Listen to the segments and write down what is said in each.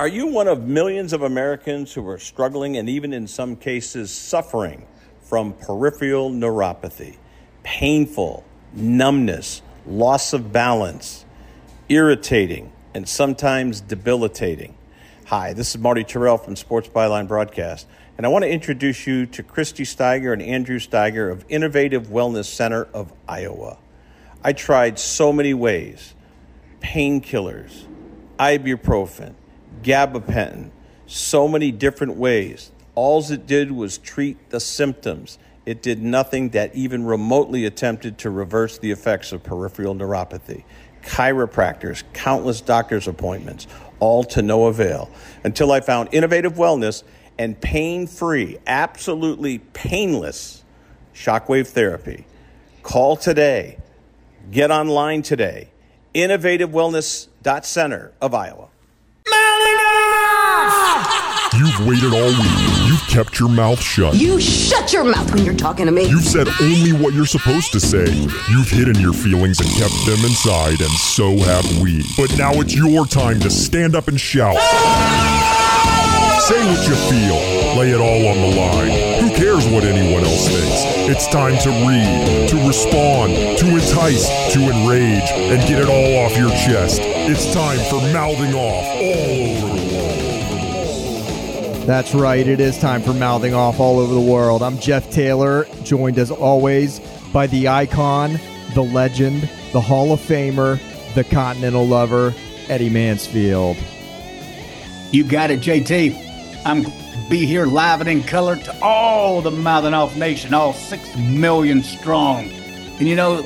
Are you one of millions of Americans who are struggling and even in some cases suffering from peripheral neuropathy? Painful, numbness, loss of balance, irritating, and sometimes debilitating. Hi, this is Marty Terrell from Sports Byline Broadcast, and I want to introduce you to Christy Steiger and Andrew Steiger of Innovative Wellness Center of Iowa. I tried so many ways: painkillers, ibuprofen, gabapentin, so many different ways. All it did was treat the symptoms. It did nothing that even remotely attempted to reverse the effects of peripheral neuropathy. Chiropractors, countless doctor's appointments, all to no avail. Until I found Innovative Wellness and pain-free, absolutely painless shockwave therapy. Call today. Get online today. InnovativeWellness.Center of Iowa. You've waited all week. You've kept your mouth shut. You shut your mouth when you're talking to me. You've said only what you're supposed to say. You've hidden your feelings and kept them inside, and so have we. But now it's your time to stand up and shout. Say what you feel. Lay it all on the line. Who cares what anyone else thinks? It's time to read, to respond, to entice, to enrage, and get it all off your chest. It's time for Mouthing Off all over the world. That's right, it is time for Mouthing Off all over the world. I'm Jeff Taylor, joined as always by the icon, the legend, the Hall of Famer, the Continental Lover, Eddie Mansfield. You got it, JT. I'm be here live and in color to all the Mouthing Off Nation, all 6 million strong. And you know,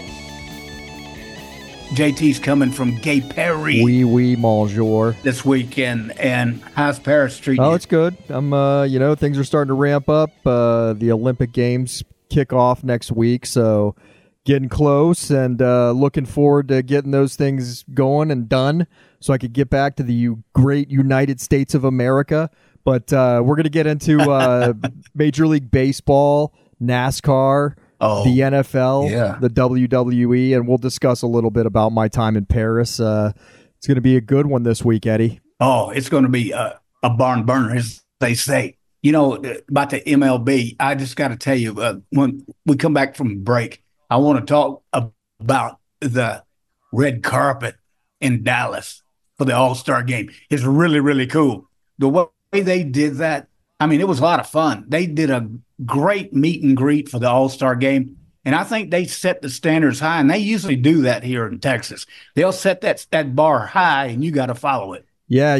JT's coming from Gay Paris. Oui, monsieur. This weekend, and how's Paris treating you? Oh, it's good. I'm, things are starting to ramp up. The Olympic Games kick off next week, so getting close and looking forward to getting those things going and done so I could get back to the great United States of America. But we're going to get into Major League Baseball, NASCAR, the NFL, the WWE, and we'll discuss a little bit about my time in Paris. It's going to be a good one this week, Eddie. Oh, it's going to be a barn burner, as they say. You know, about the MLB, I just got to tell you, when we come back from break, I want to talk about the red carpet in Dallas for the All-Star game. It's really, really cool. The way they did that, I mean, it was a lot of fun. They did a great meet and greet for the All-Star game, and I think they set the standards high, and they usually do that here in Texas. They'll set that bar high, and you got to follow it. Yeah,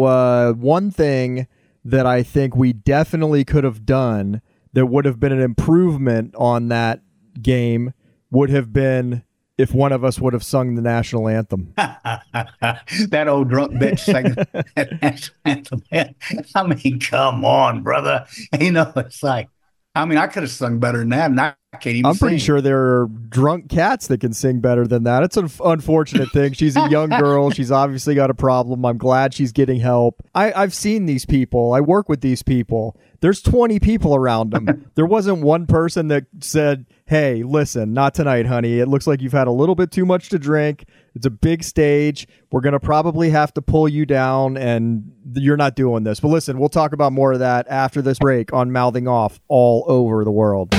one thing that I think we definitely could have done that would have been an improvement on that game would have been if one of us would have sung the national anthem. That old drunk bitch singing that national anthem. I mean, come on, brother. You know, it's like, I mean, I could have sung better than that, and I can't even I'm pretty sure there are drunk cats that can sing better than that. It's an unfortunate thing. She's a young girl. She's obviously got a problem. I'm glad she's getting help. I've seen these people. I work with these people. There's 20 people around them. There wasn't one person that said, hey, listen, not tonight, honey. It looks like you've had a little bit too much to drink. It's a big stage. We're going to probably have to pull you down, and you're not doing this. But listen, we'll talk about more of that after this break on Mouthing Off all over the world.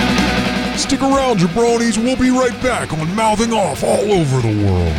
Stick around, jabronis. We'll be right back on Mouthing Off all over the world.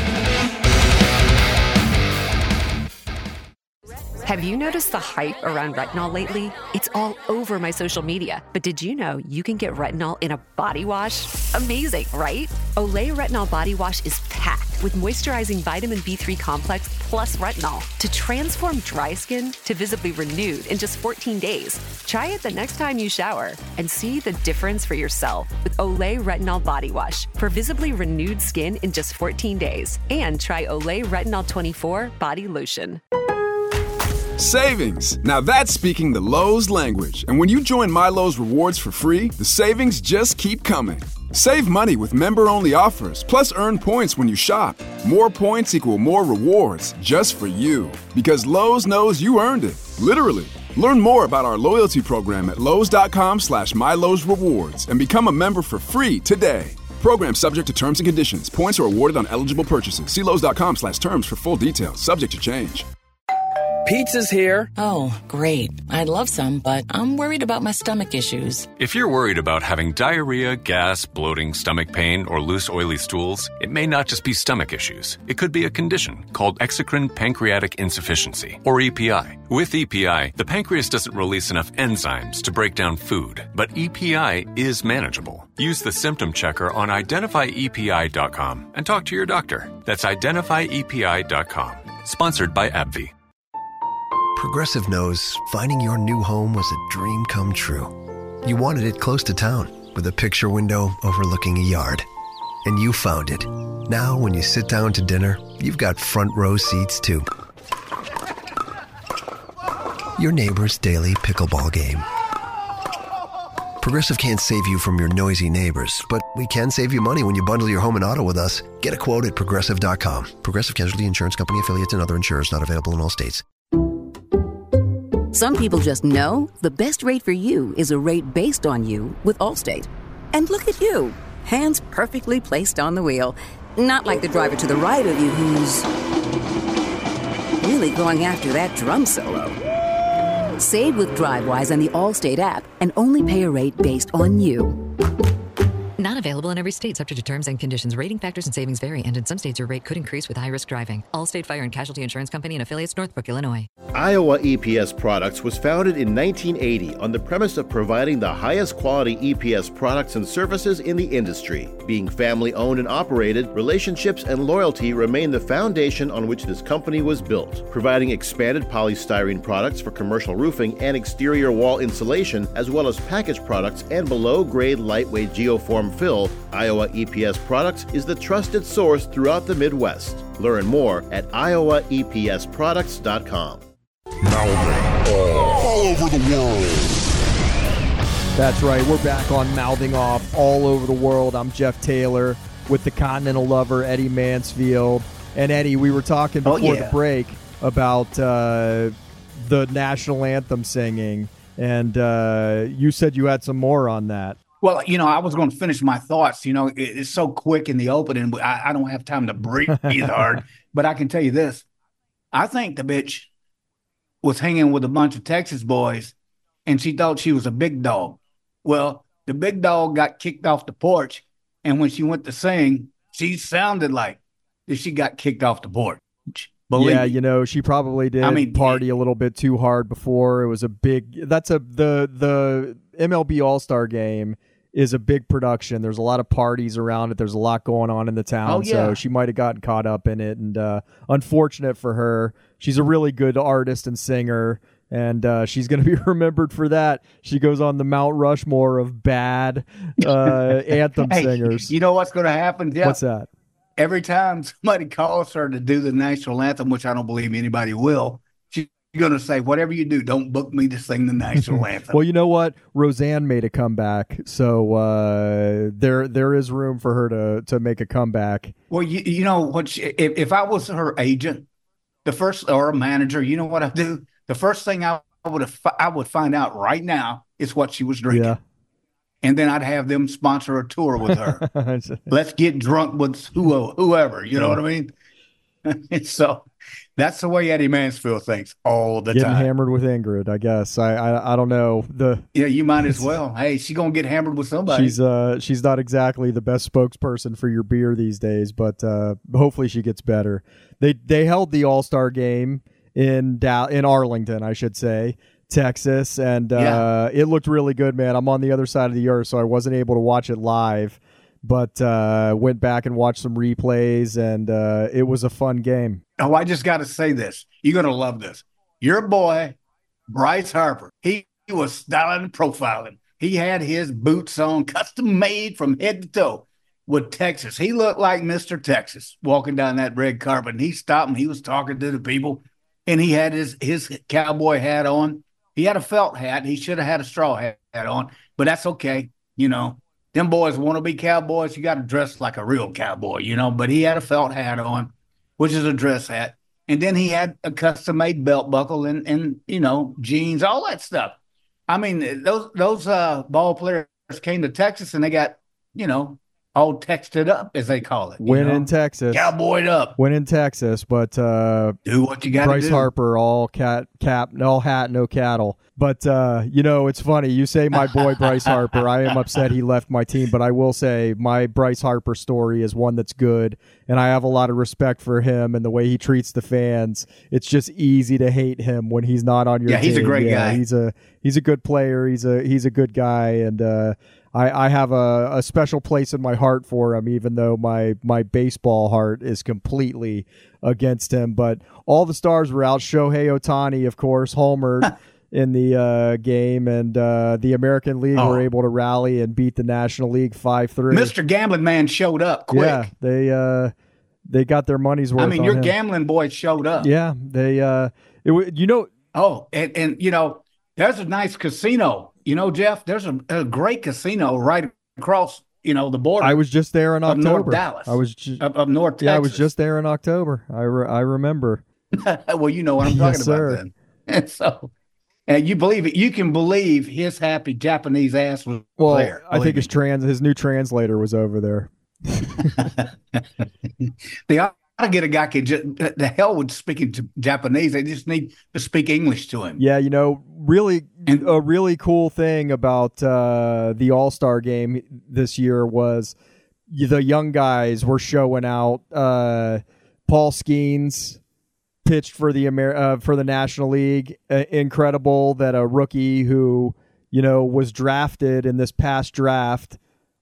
Have you noticed the hype around retinol lately? It's all over my social media. But did you know you can get retinol in a body wash? Amazing, right? Olay Retinol Body Wash is packed with moisturizing vitamin B3 complex plus retinol to transform dry skin to visibly renewed in just 14 days. Try it the next time you shower and see the difference for yourself with Olay Retinol Body Wash for visibly renewed skin in just 14 days. And try Olay Retinol 24 Body Lotion. Savings. Now that's speaking the Lowe's language. And when you join My Lowe's Rewards for free, the savings just keep coming. Save money with member-only offers, plus earn points when you shop. More points equal more rewards, just for you. Because Lowe's knows you earned it. Literally. Learn more about our loyalty program at Lowes.com/MyLowe'sRewards and become a member for free today. Program subject to terms and conditions. Points are awarded on eligible purchases. See Lowes.com/terms for full details. Subject to change. Pizza's here. Oh, great. I'd love some, but I'm worried about my stomach issues. If you're worried about having diarrhea, gas, bloating, stomach pain, or loose, oily stools, it may not just be stomach issues. It could be a condition called exocrine pancreatic insufficiency, or EPI. With EPI, the pancreas doesn't release enough enzymes to break down food, but EPI is manageable. Use the symptom checker on identifyepi.com and talk to your doctor. That's identifyepi.com. Sponsored by AbbVie. Progressive knows finding your new home was a dream come true. You wanted it close to town, with a picture window overlooking a yard. And you found it. Now, when you sit down to dinner, you've got front row seats too. Your neighbor's daily pickleball game. Progressive can't save you from your noisy neighbors, but we can save you money when you bundle your home and auto with us. Get a quote at Progressive.com. Progressive Casualty Insurance Company, affiliates, and other insurers not available in all states. Some people just know the best rate for you is a rate based on you with Allstate. And look at you, hands perfectly placed on the wheel. Not like the driver to the right of you who's really going after that drum solo. Save with DriveWise on the Allstate app and only pay a rate based on you. Not available in every state, subject to terms and conditions. Rating factors and savings vary, and in some states your rate could increase with high-risk driving. Allstate Fire and Casualty Insurance Company and affiliates, Northbrook, Illinois. Iowa EPS Products was founded in 1980 on the premise of providing the highest quality EPS products and services in the industry. Being family-owned and operated, relationships and loyalty remain the foundation on which this company was built, providing expanded polystyrene products for commercial roofing and exterior wall insulation, as well as packaged products and below-grade lightweight geoform fill. Iowa EPS Products is the trusted source throughout the Midwest. Learn more at iowaepsproducts.com. Mouthing all over the world. That's right. We're back on Mouthing Off all over the world. I'm Jeff Taylor with the Continental Lover, Eddie Mansfield. And Eddie, we were talking before the break about the national anthem singing, and you said you had some more on that. Well, I was going to finish my thoughts. It's so quick in the opening. I don't have time to breathe hard. But I can tell you this. I think the bitch was hanging with a bunch of Texas boys, and she thought she was a big dog. Well, the big dog got kicked off the porch, and when she went to sing, she sounded like she got kicked off the porch. Believe me. She probably did party a little bit too hard before. It was the MLB All-Star Game is a big production. There's a lot of parties around it. There's a lot going on in the town. So she might have gotten caught up in it. And unfortunate for her. She's a really good artist and singer, and she's going to be remembered for that. She goes on the Mount Rushmore of bad anthem singers. You know what's going to happen, Jeff? What's that? Every time somebody calls her to do the national anthem, which I don't believe anybody will, she's going to say, whatever you do, don't book me to sing the national anthem. Well, you know what? Roseanne made a comeback, so there is room for her to make a comeback. Well, you know what? If I was her agent, or a manager, you know what I'd do? The first thing I would find out right now is what she was drinking. Yeah. And then I'd have them sponsor a tour with her. Let's get drunk with whoever, you know what I mean? And so that's the way Eddie Mansfield thinks all the time. Getting hammered with Ingrid, I guess. I don't know. Yeah, you might as well. Hey, she's going to get hammered with somebody. She's not exactly the best spokesperson for your beer these days, but hopefully she gets better. They held the All-Star game in Arlington, I should say, Texas, and it looked really good, man. I'm on the other side of the earth, so I wasn't able to watch it live, but went back and watched some replays, and it was a fun game. Oh, I just got to say this. You're going to love this. Your boy, Bryce Harper, he was styling and profiling. He had his boots on, custom made from head to toe with Texas. He looked like Mr. Texas walking down that red carpet, and he stopped and he was talking to the people, and he had his cowboy hat on. He had a felt hat. He should have had a straw hat on, but that's okay. Them boys want to be cowboys. You got to dress like a real cowboy, but he had a felt hat on, which is a dress hat. And then he had a custom-made belt buckle and jeans, all that stuff. I mean, those ball players came to Texas and they got, all texted up, as they call it. Win in Texas. Cowboyed up. Win in Texas, but do what you got to do. Bryce Harper, all hat, no cattle. But, it's funny. You say my boy Bryce Harper. I am upset he left my team, but I will say my Bryce Harper story is one that's good, and I have a lot of respect for him and the way he treats the fans. It's just easy to hate him when he's not on your team. Yeah, he's a great guy. He's a good player. He's a good guy, and I have a special place in my heart for him, even though my baseball heart is completely against him. But all the stars were out. Shohei Ohtani, of course, homered in the game, and the American League were able to rally and beat the National League 5-3. Mr. Gambling Man showed up quick. Yeah, they got their money's worth. I mean, on your him. gambling boy showed up. Yeah, they and there's a nice casino. Jeff, there's a great casino right across, the border. I was just there in October. North Dallas. I was up North Texas. Yeah, I was just there in October. I remember. Well, you know what I'm talking about then. And so, and you believe it. You can believe his happy Japanese ass was there. I think his new translator was over there. They ought to get a guy the hell with speaking Japanese. They just need to speak English to him. Yeah, a really cool thing about the All-Star game this year was the young guys were showing out. Paul Skeens pitched for the National League. Incredible that a rookie who was drafted in this past draft,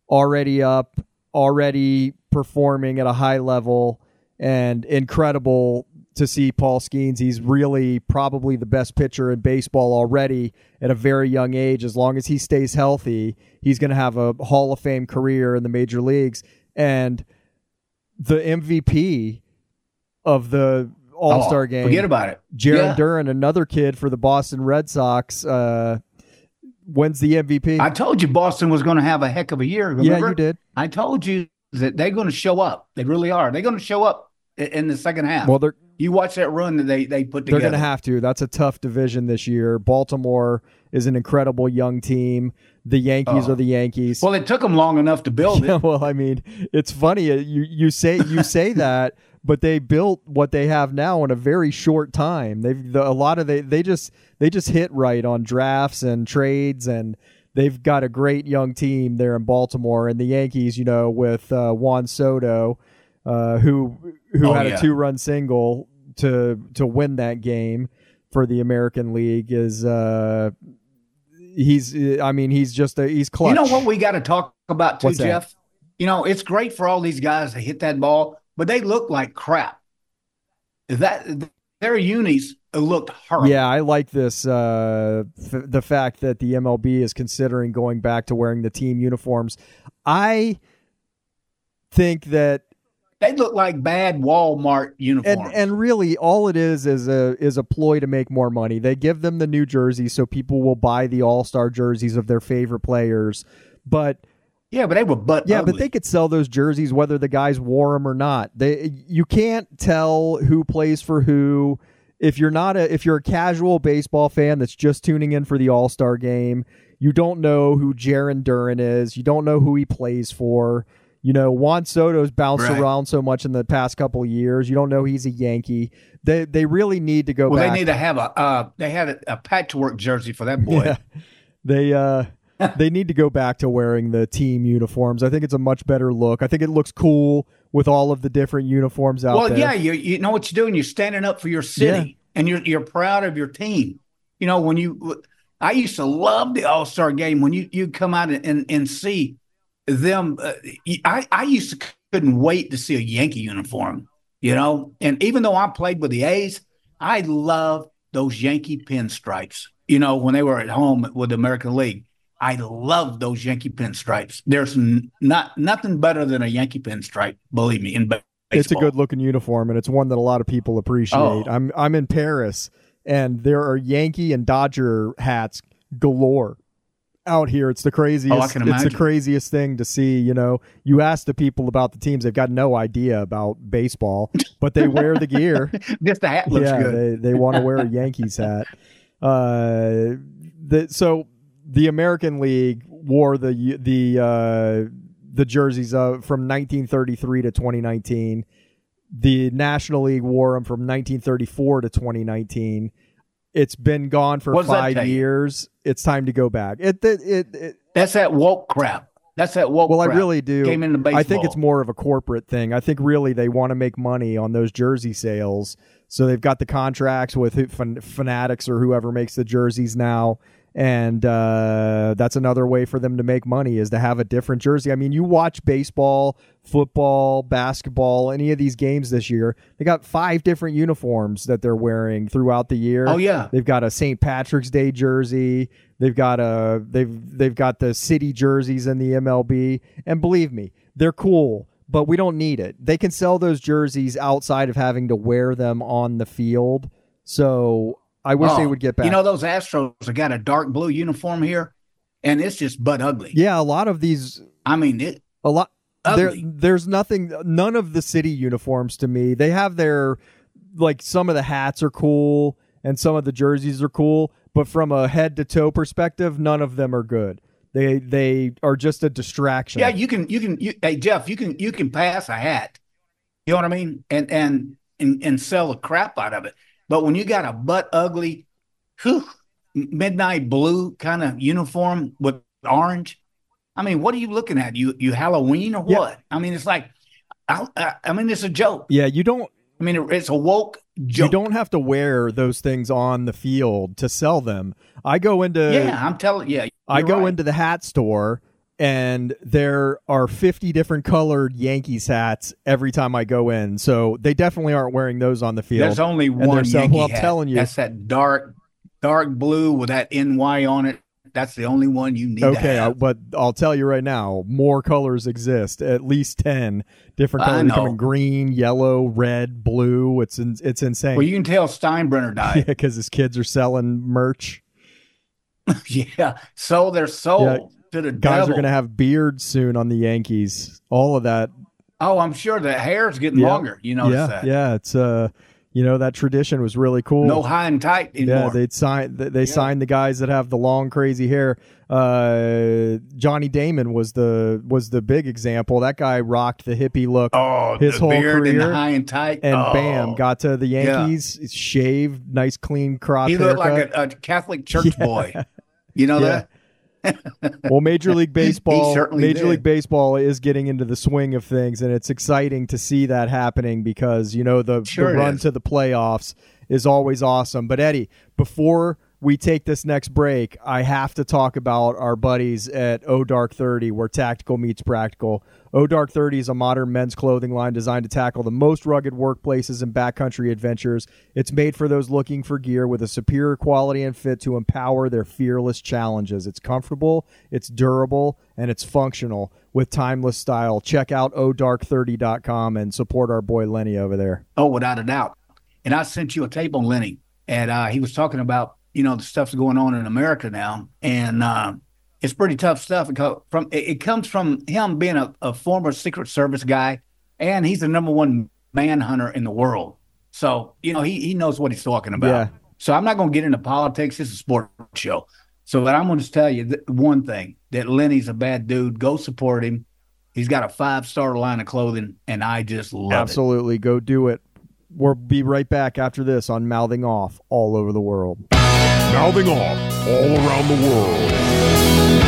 already performing at a high level. And incredible to see Paul Skeens. He's really probably the best pitcher in baseball already at a very young age. As long as he stays healthy, he's going to have a Hall of Fame career in the major leagues. And the MVP of the All-Star game, forget about it. Jarren Duran, another kid for the Boston Red Sox, wins the MVP. I told you Boston was going to have a heck of a year. Remember? Yeah, you did. I told you that they're going to show up. They really are. They're going to show up in the second half. Well, you watch that run that they put together. They're going to have to. That's a tough division this year. Baltimore is an incredible young team. The Yankees are the Yankees. Well, it took them long enough to build it. Yeah, well, I mean, it's funny you say that, but they built what they have now in a very short time. They just hit right on drafts and trades, and they've got a great young team there in Baltimore. And the Yankees, with Juan Soto, who had a 2-run single to win that game for the American League, is he's clutch. You know what we got to talk about too, What's that? Jeff? It's great for all these guys to hit that ball, but they look like crap. Their unis looked horrible. Yeah, I like this. The fact that the MLB is considering going back to wearing the team uniforms. I think that they look like bad Walmart uniforms. And really, all it is a ploy to make more money. They give them the new jerseys so people will buy the All-Star jerseys of their favorite players. But they were ugly. But they could sell those jerseys whether the guys wore them or not. You can't tell who plays for who. If you're a casual baseball fan that's just tuning in for the All-Star game, you don't know who Jarren Duran is. You don't know who he plays for. Juan Soto's bounced around so much in the past couple of years. You don't know he's a Yankee. They really need to go back. Well, they need to have they had a patchwork jersey for that boy. Yeah. They need to go back to wearing the team uniforms. I think it's a much better look. I think it looks cool with all of the different uniforms out there. Well, yeah, you know what you're doing. You're standing up for your city, and you're proud of your team. I used to love the All-Star game when you come out and see them. I used to couldn't wait to see a Yankee uniform, And even though I played with the A's, I loved those Yankee pinstripes. When they were at home with the American League. I love those Yankee pinstripes. There's nothing better than a Yankee pinstripe, believe me, in baseball. It's a good-looking uniform, and it's one that a lot of people appreciate. Oh. I'm in Paris, and there are Yankee and Dodger hats galore out here. It's the craziest. I can imagine. It's the craziest thing to see. You ask the people about the teams; they've got no idea about baseball, but they wear the gear. Just the hat looks good. They want to wear a Yankees hat. So the American League wore the the jerseys from 1933 to 2019. The National League wore them from 1934 to 2019. It's been gone for 5 years. It's time to go back. That's that woke crap. That's that woke crap. I really do. Came into baseball. I think it's more of a corporate thing. I think really they want to make money on those jersey sales. So they've got the contracts with Fanatics or whoever makes the jerseys now. And that's another way for them to make money is to have a different jersey. I mean, you watch baseball, football, basketball, any of these games this year, they got 5 different uniforms that they're wearing throughout the year. Oh, yeah. They've got a St. Patrick's Day jersey. They've got they've got the city jerseys in the MLB. And believe me, they're cool, but we don't need it. They can sell those jerseys outside of having to wear them on the field. So I wish they would get back. You know, those Astros have got a dark blue uniform here, and it's just butt ugly. Yeah, a lot of these. I mean, a lot. Ugly. There's nothing. None of the city uniforms to me. They have their, like, some of the hats are cool and some of the jerseys are cool, but from a head to toe perspective, none of them are good. They are just a distraction. Yeah, you can. Hey, Jeff, you can pass a hat. You know what I mean? And sell the crap out of it. But when you got a butt ugly, midnight blue kind of uniform with orange, I mean, what are you looking at? You Halloween or what? Yeah. I mean, it's like, I mean, it's a joke. Yeah, you don't. I mean, it's a woke joke. You don't have to wear those things on the field to sell them. I go into. Yeah, I'm telling you. I go into the hat store, and there are 50 different colored Yankees hats every time I go in. So they definitely aren't wearing those on the field. There's only one Yankee hat. I'm telling you. That's that dark blue with that NY on it. That's the only one you need to have. But I'll tell you right now, more colors exist. At least 10 different colors coming: green, yellow, red, blue. It's insane. Well, you can tell Steinbrenner died. Yeah, because his kids are selling merch. Yeah, so they're sold. Yeah. To the guys devil. Are going to have beards soon on the Yankees. All of that. Oh, I'm sure the hair's getting longer. You notice that? Yeah, it's that tradition was really cool. No high and tight anymore. Yeah, they signed the guys that have the long crazy hair. Johnny Damon was the big example. That guy rocked the hippie look. Oh, his the whole beard career, and the high and tight, and bam, got to the Yankees, shaved, nice clean crop. He looked like a Catholic church boy. You know that. Well, Major League Baseball League Baseball is getting into the swing of things, and it's exciting to see that happening because the run to the playoffs is always awesome. But Eddie, before we take this next break, I have to talk about our buddies at O Dark 30, where tactical meets practical. O Dark 30 is a modern men's clothing line designed to tackle the most rugged workplaces and backcountry adventures. It's made for those looking for gear with a superior quality and fit to empower their fearless challenges. It's comfortable, it's durable, and it's functional with timeless style. Check out odark30.com and support our boy Lenny over there. Oh, without a doubt. And I sent you a tape on Lenny, and he was talking about the stuff's going on in America now, and it's pretty tough stuff. It comes from him being a former Secret Service guy, and he's the number one manhunter in the world. So, he knows what he's talking about. Yeah. So I'm not going to get into politics. It's a sports show. So, but I'm going to tell you one thing, that Lenny's a bad dude. Go support him. He's got a 5-star line of clothing, and I just love it. Absolutely. Go do it. We'll be right back after this on Mouthing Off all over the world. Mouthing Off all around the world.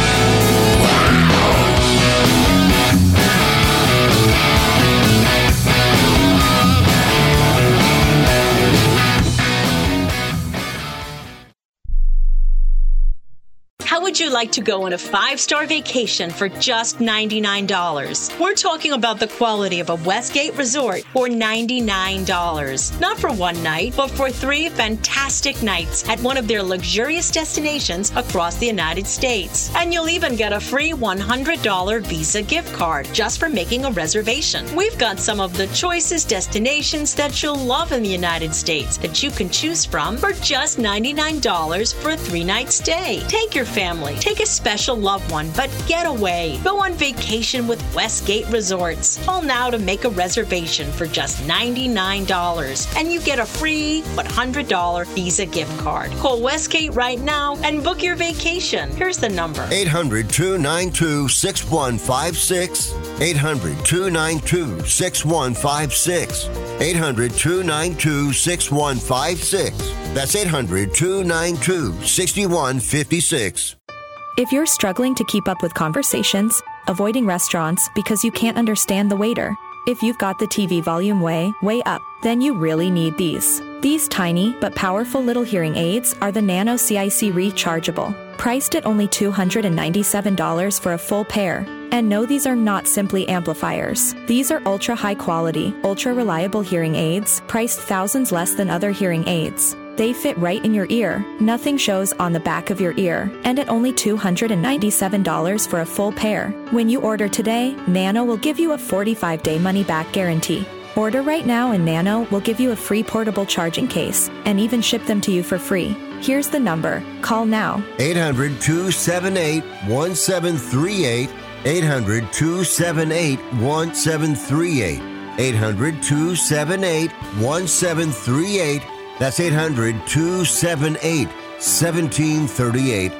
How would you like to go on a 5-star vacation for just $99? We're talking about the quality of a Westgate resort for $99. Not for one night, but for 3 fantastic nights at one of their luxurious destinations across the United States. And you'll even get a free $100 Visa gift card just for making a reservation. We've got some of the choicest destinations that you'll love in the United States that you can choose from for just $99 for a 3-night stay. Take your family family. Take a special loved one, but get away. Go on vacation with Westgate Resorts. Call now to make a reservation for just $99, and you get a free $100 Visa gift card. Call Westgate right now and book your vacation. Here's the number. 800-292-6156. 800-292-6156. 800-292-6156. That's 800-292-6156. If you're struggling to keep up with conversations, avoiding restaurants because you can't understand the waiter, if you've got the TV volume way up, then you really need these. These tiny but powerful little hearing aids are the Nano CIC Rechargeable, priced at only $297 for a full pair. And no, these are not simply amplifiers. These are ultra high quality, ultra reliable hearing aids, priced thousands less than other hearing aids. They fit right in your ear, nothing shows on the back of your ear, and at only $297 for a full pair. When you order today, Nano will give you a 45-day money-back guarantee. Order right now and Nano will give you a free portable charging case and even ship them to you for free. Here's the number. Call now. 800-278-1738. 800-278-1738. 800-278-1738. That's 800-278-1738.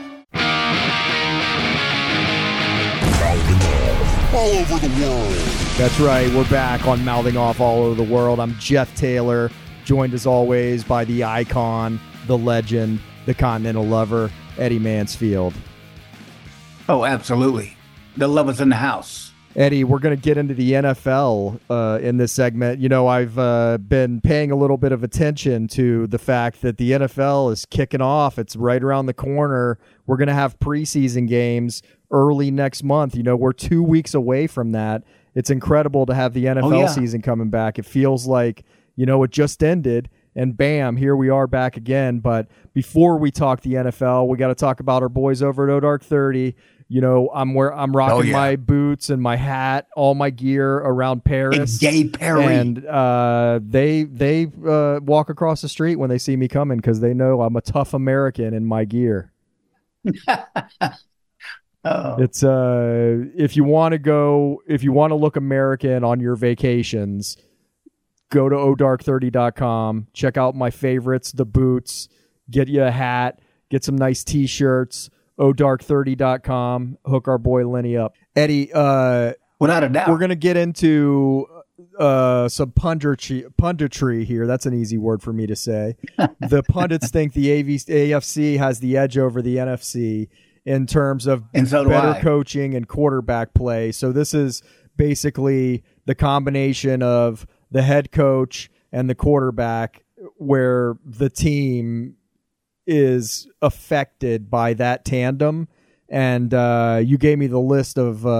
All over the world. That's right. We're back on Mouthing Off All Over the World. I'm Jeff Taylor, joined as always by the icon, the legend, the Continental Lover, Eddie Mansfield. Oh, absolutely. The lover's in the house. Eddie, we're going to get into the NFL in this segment. You know, I've been paying a little bit of attention to the fact that the NFL is kicking off. It's right around the corner. We're going to have preseason games early next month. You know, we're 2 weeks away from that. It's incredible to have the NFL season coming back. It feels like, you know, it just ended, and bam, here we are back again. But before we talk the NFL, we got to talk about our boys over at O'Dark 30. You know, I'm rocking my boots and my hat, all my gear around Paris. Gay Perry. And they walk across the street when they see me coming because they know I'm a tough American in my gear. It's if you want to look American on your vacations, go to odark30.com, check out my favorites, the boots, get you a hat, get some nice t-shirts. odark30.com. Hook our boy Lenny up. Eddie, without a doubt, we're going to get into some punditry here. That's an easy word for me to say. The pundits think the AFC has the edge over the NFC in terms of better coaching and quarterback play. So this is basically the combination of the head coach and the quarterback where the team is affected by that tandem. And you gave me the list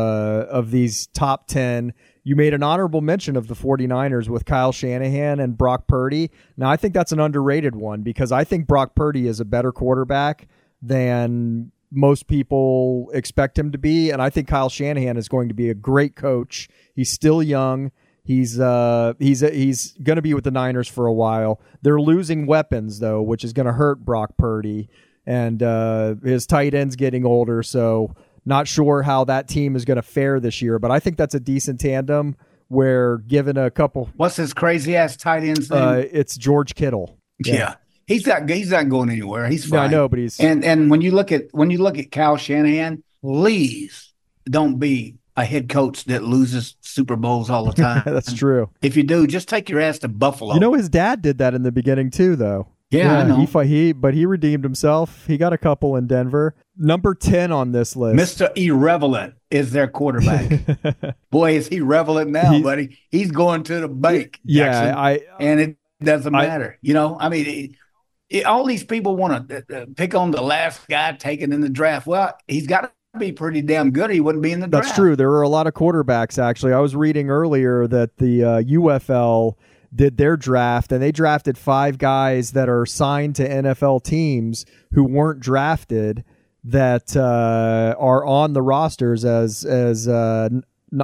of these top 10. You made an honorable mention of the 49ers with Kyle Shanahan and Brock Purdy. Now, I think that's an underrated one because I think Brock Purdy is a better quarterback than most people expect him to be. And I think Kyle Shanahan is going to be a great coach. He's still young. He's going to be with the Niners for a while. They're losing weapons, though, which is going to hurt Brock Purdy. And his tight end's getting older, so not sure how that team is going to fare this year. But I think that's a decent tandem where given a couple... What's his crazy-ass tight end's name? It's George Kittle. Yeah. He's not going anywhere. He's fine. Yeah, I know, but he's... And when you look at Kyle Shanahan, please don't be a head coach that loses Super Bowls all the time. That's true. If you do, just take your ass to Buffalo. You know, his dad did that in the beginning too, though. Yeah, I know. But he redeemed himself. He got a couple in Denver. Number 10 on this list. Mr. Irrelevant is their quarterback. Boy, is he relevant now, buddy. He's going to the bank. Yeah, and it doesn't matter. You know, I mean, all these people want to pick on the last guy taken in the draft. Well, he's got to be pretty damn good. He wouldn't be in the draft. That's true. There are a lot of quarterbacks, actually. I was reading earlier that the UFL did their draft, and they drafted 5 guys that are signed to NFL teams who weren't drafted that are on the rosters as undrafted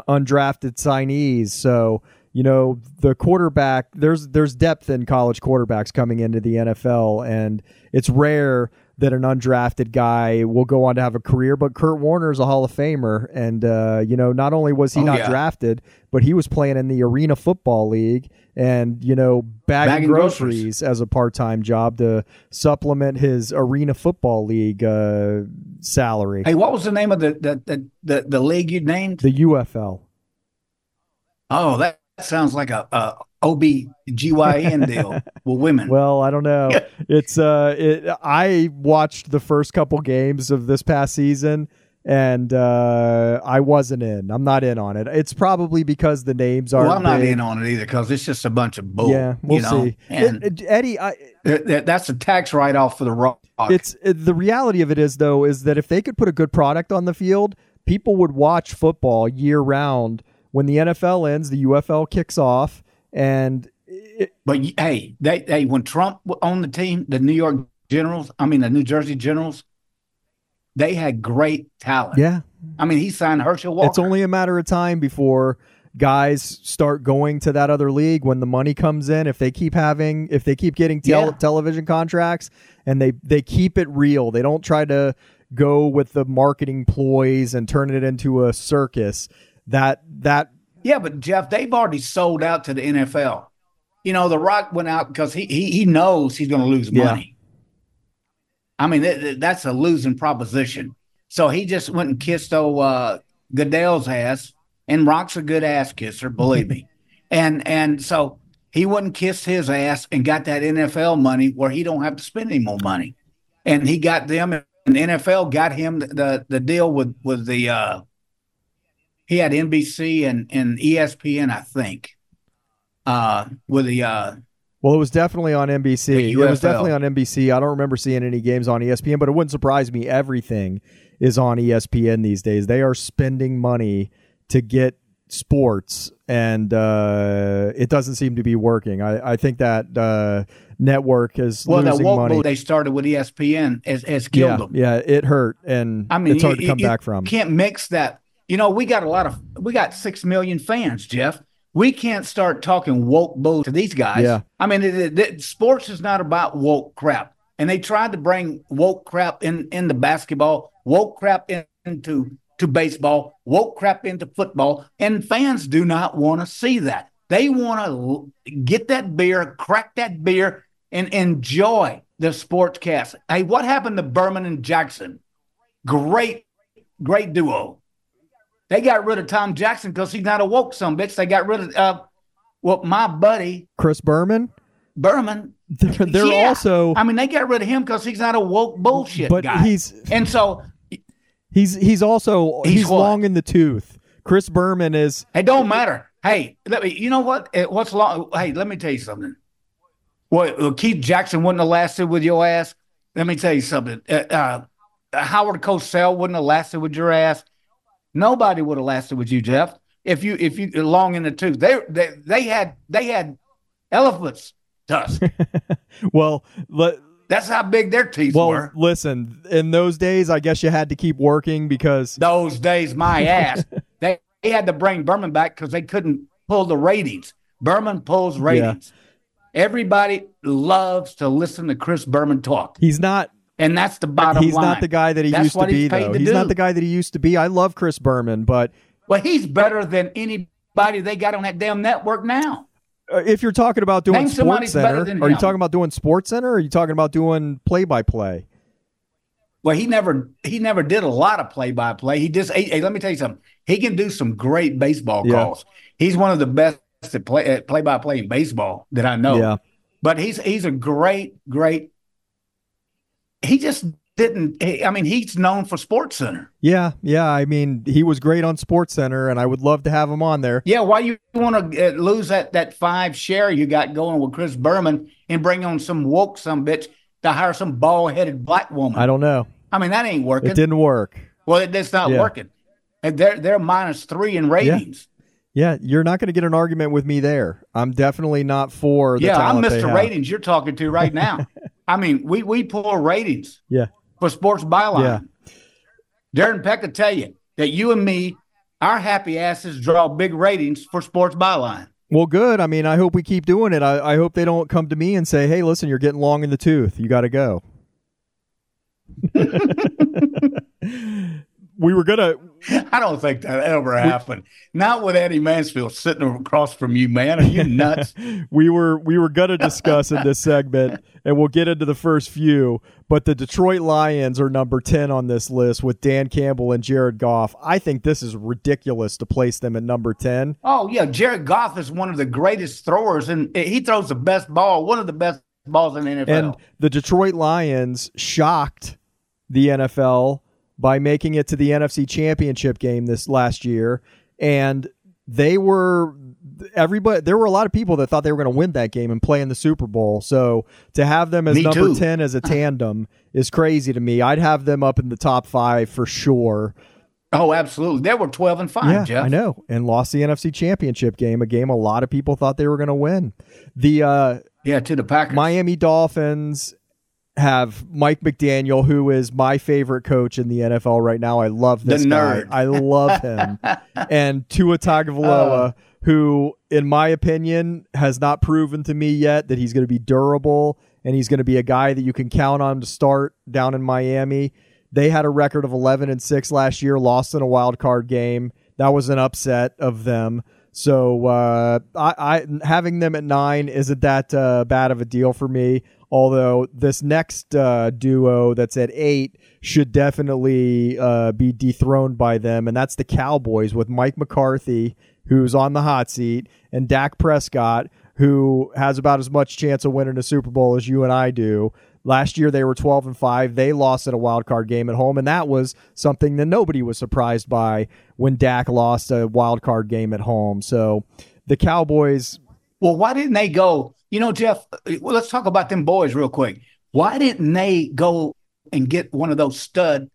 signees. So, you know, the quarterback, there's depth in college quarterbacks coming into the NFL, and it's rare that an undrafted guy will go on to have a career. But Kurt Warner is a Hall of Famer, and not only was he not drafted, but he was playing in the Arena Football League and bagging groceries as a part-time job to supplement his Arena Football League salary. Hey, what was the name of the league you named? The UFL. Oh, that sounds like a OB-GYN deal with women. Well, I don't know. It's I watched the first couple games of this past season, and I wasn't in. I'm not in on it. It's probably because the names are. Well, I'm not in on it either because it's just a bunch of bull. Yeah, we'll see. And Eddie, that's a tax write-off for the Rock. The reality of it is that if they could put a good product on the field, people would watch football year round. When the NFL ends, the UFL kicks off, and when Trump owned the team, the New Jersey Generals, they had great talent. Yeah, I mean, he signed Herschel Walker. It's only a matter of time before guys start going to that other league when the money comes in. If they keep getting television contracts and they keep it real, they don't try to go with the marketing ploys and turn it into a circus. Yeah, but Jeff, they've already sold out to the NFL. The Rock went out because he knows he's going to lose money. I mean, that's a losing proposition. So he just went and kissed Goodell's ass, and Rock's a good ass kisser, believe me. And so he went and kissed his ass and got that NFL money where he don't have to spend any more money. And he got them, and the NFL got him the deal with the he had NBC and ESPN, I think, with the well, it was definitely on NBC. It was definitely on NBC. I don't remember seeing any games on ESPN, but it wouldn't surprise me. Everything is on ESPN these days. They are spending money to get sports, and it doesn't seem to be working. I think that network is losing money. They started with ESPN has killed them. Yeah, it hurt, and it's hard to come back from. You can't mix that. We got 6 million fans, Jeff. We can't start talking woke bull to these guys. Yeah. I mean, sports is not about woke crap. And they tried to bring woke crap into basketball, woke crap into baseball, woke crap into football. And fans do not want to see that. They want to get that beer, crack that beer, and enjoy the sportscast. Hey, what happened to Berman and Jackson? Great duo. They got rid of Tom Jackson because he's not a woke sumbitch. They got rid of my buddy Chris Berman. They're also. I mean, they got rid of him because he's not a woke bullshit guy. He's long in the tooth. Chris Berman is. It don't matter. Hey, you know what? What's long? Hey, let me tell you something. Well, Keith Jackson wouldn't have lasted with your ass. Let me tell you something. Howard Cosell wouldn't have lasted with your ass. Nobody would have lasted with you, Jeff. If you long in the tooth, they had elephants' tusk. Well, that's how big their teeth were. Well, listen, in those days, I guess you had to keep working because those days, my ass, they had to bring Berman back because they couldn't pull the ratings. Berman pulls ratings. Yeah. Everybody loves to listen to Chris Berman talk. He's not. And that's the bottom line. He's not the guy that he used to be, though. He's not the guy that he used to be. I love Chris Berman, but... Well, he's better than anybody they got on that damn network now. If you're talking about doing SportsCenter, are you talking about doing SportsCenter, or are you talking about doing play-by-play? Well, he never did a lot of play-by-play. He just... Hey, let me tell you something. He can do some great baseball calls. He's one of the best at play-by-play in baseball that I know. Yeah. But he's a great... He just didn't. I mean, he's known for SportsCenter. Yeah. I mean, he was great on SportsCenter, and I would love to have him on there. Yeah, why you want to lose that 5 share you got going with Chris Berman and bring on some woke bitch to hire some bald-headed black woman? I don't know. I mean, that ain't working. It didn't work. Well, it's not working. And they're -3 in ratings. Yeah, you're not going to get an argument with me there. I'm definitely not for the talent I'm they Mr. have. Ratings you're talking to right now. I mean, we pull ratings for Sports Byline. Yeah. Darren Peck will tell you that you and me, our happy asses draw big ratings for Sports Byline. Well, good. I mean, I hope we keep doing it. I hope they don't come to me and say, hey, listen, you're getting long in the tooth. You got to go. We were going to... I don't think that ever happened. Not with Eddie Mansfield sitting across from you, man. Are you nuts? we were going to discuss in this segment, and we'll get into the first few, but the Detroit Lions are number 10 on this list with Dan Campbell and Jared Goff. I think this is ridiculous to place them at number 10. Oh, yeah. Jared Goff is one of the greatest throwers, and he throws the best ball, one of the best balls in the NFL. And the Detroit Lions shocked the NFL by making it to the NFC Championship game this last year, and there were a lot of people that thought they were going to win that game and play in the Super Bowl. So to have them as number 10 as a tandem is crazy to me. I'd have them up in the top 5 for sure. Oh, absolutely. They were 12-5, yeah, Jeff. I know, and lost the NFC Championship game, a game a lot of people thought they were going to win. To the Packers. Miami Dolphins have Mike McDaniel, who is my favorite coach in the NFL right now. I love this guy. I love him. And Tua Tagovailoa, who, in my opinion, has not proven to me yet that he's going to be durable and he's going to be a guy that you can count on to start down in Miami. They had a record of 11-6 last year, lost in a wild card game. That was an upset of them. So I having them at 9 isn't that bad of a deal for me. Although this next duo that's at 8 should definitely be dethroned by them, and that's the Cowboys with Mike McCarthy, who's on the hot seat, and Dak Prescott, who has about as much chance of winning a Super Bowl as you and I do. Last year they were 12-5. They lost in a wild card game at home, and that was something that nobody was surprised by when Dak lost a wild card game at home. So the Cowboys. Well, why didn't they go? You know, Jeff, let's talk about them boys real quick. Why didn't they go and get one of those stud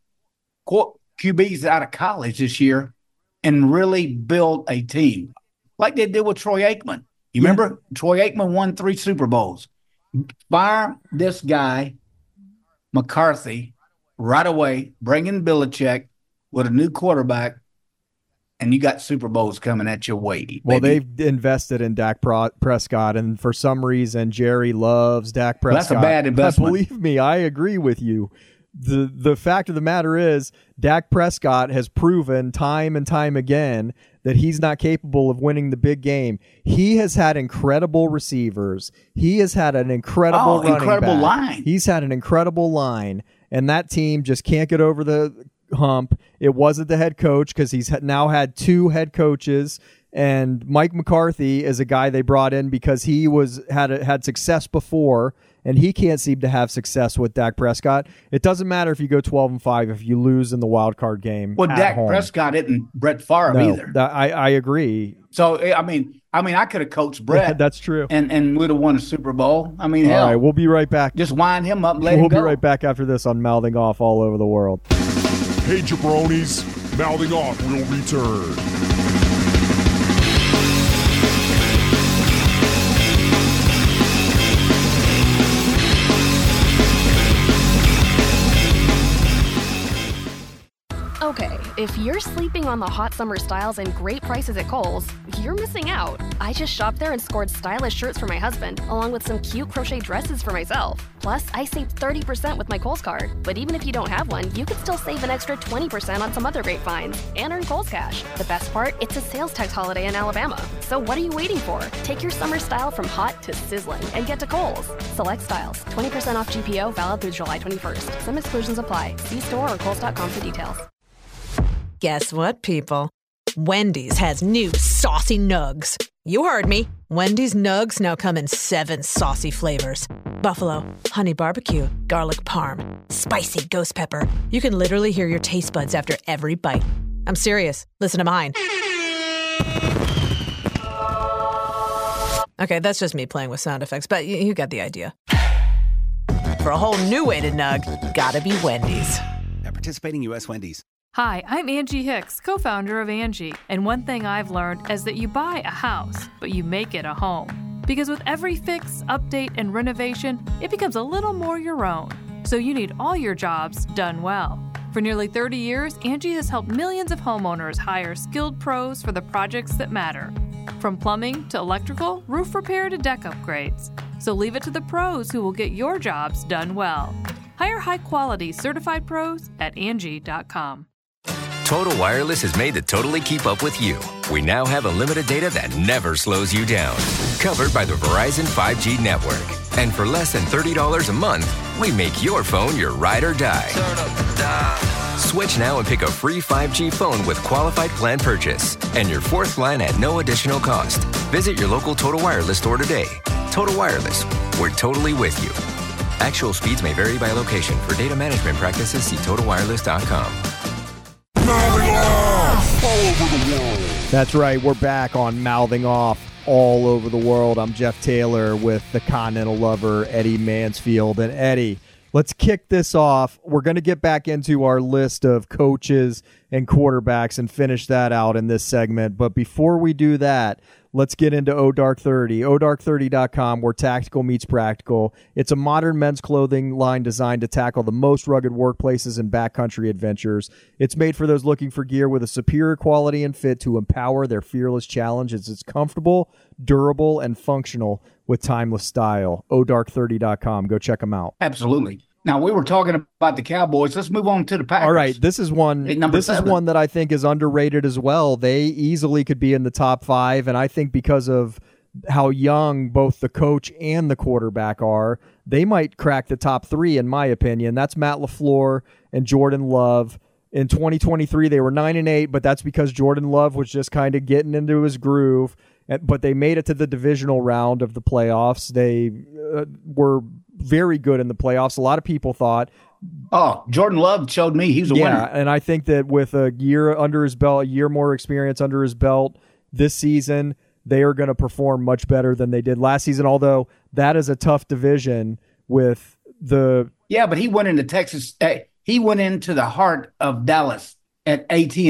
QBs out of college this year and really build a team like they did with Troy Aikman? You remember Troy Aikman won 3 Super Bowls. Fire this guy, McCarthy, right away, bring in Belichick with a new quarterback, and you got Super Bowls coming at your way. Baby. Well, they've invested in Dak Prescott, and for some reason, Jerry loves Dak Prescott. That's a bad investment. Believe me, I agree with you. The fact of the matter is, Dak Prescott has proven time and time again that he's not capable of winning the big game. He has had incredible receivers. He has had an incredible running back. Line. He's had an incredible line, and that team just can't get over the hump. It wasn't the head coach because he's now had 2 head coaches, and Mike McCarthy is a guy they brought in because he had success before, and he can't seem to have success with Dak Prescott. It doesn't matter if you go 12-5 if you lose in the wild card game. Well, Dak Prescott isn't Brett Favre either. I agree. So I mean, I could have coached Brett. Yeah, that's true. And would have won a Super Bowl. I mean, hell. All right, we'll be right back. Just wind him up and let him go. We'll be right back after this on Mouthing Off All Over the World. Hey, jabronis, Mouthing Off will return. Okay, if you're sleeping on the hot summer styles and great prices at Kohl's, you're missing out. I just shopped there and scored stylish shirts for my husband, along with some cute crochet dresses for myself. Plus, I saved 30% with my Kohl's card. But even if you don't have one, you could still save an extra 20% on some other great finds and earn Kohl's cash. The best part, it's a sales tax holiday in Alabama. So what are you waiting for? Take your summer style from hot to sizzling and get to Kohl's. Select styles, 20% off GPO, valid through July 21st. Some exclusions apply. See store or Kohl's.com for details. Guess what, people? Wendy's has new saucy nugs. You heard me. Wendy's nugs now come in 7 saucy flavors. Buffalo, honey barbecue, garlic parm, spicy ghost pepper. You can literally hear your taste buds after every bite. I'm serious. Listen to mine. Okay, that's just me playing with sound effects, but you got the idea. For a whole new way to nug, gotta be Wendy's. At participating U.S. Wendy's. Hi, I'm Angie Hicks, co-founder of Angie, and one thing I've learned is that you buy a house, but you make it a home. Because with every fix, update, and renovation, it becomes a little more your own. So you need all your jobs done well. For nearly 30 years, Angie has helped millions of homeowners hire skilled pros for the projects that matter. From plumbing to electrical, roof repair to deck upgrades. So leave it to the pros who will get your jobs done well. Hire high-quality certified pros at Angie.com. Total Wireless is made to totally keep up with you. We now have unlimited data that never slows you down. Covered by the Verizon 5G network. And for less than $30 a month, we make your phone your ride or die. Switch now and pick a free 5G phone with qualified plan purchase. And your fourth line at no additional cost. Visit your local Total Wireless store today. Total Wireless, we're totally with you. Actual speeds may vary by location. For data management practices, see TotalWireless.com. That's right. We're back on Mouthing Off all over the world. I'm Jeff Taylor with the Continental Lover, Eddie Mansfield. And Eddie, let's kick this off. We're going to get back into our list of coaches and quarterbacks and finish that out in this segment. But before we do that, let's get into ODark30. ODark30.com, where tactical meets practical. It's a modern men's clothing line designed to tackle the most rugged workplaces and backcountry adventures. It's made for those looking for gear with a superior quality and fit to empower their fearless challenges. It's comfortable, durable, and functional with timeless style. ODark30.com. Go check them out. Absolutely. Now, we were talking about the Cowboys. Let's move on to the Packers. All right, this is one that I think is underrated as well. They easily could be in the top 5, and I think because of how young both the coach and the quarterback are, they might crack the top 3, in my opinion. That's Matt LaFleur and Jordan Love. In 2023, they were 9-8, but that's because Jordan Love was just kind of getting into his groove. But they made it to the divisional round of the playoffs. They were very good in the playoffs. A lot of people thought, Jordan Love showed me he was a winner. Yeah, and I think that with a year under his belt, a year more experience under his belt this season, they are going to perform much better than they did last season, although that is a tough division with the... Yeah, but he went into Texas. He went into the heart of Dallas at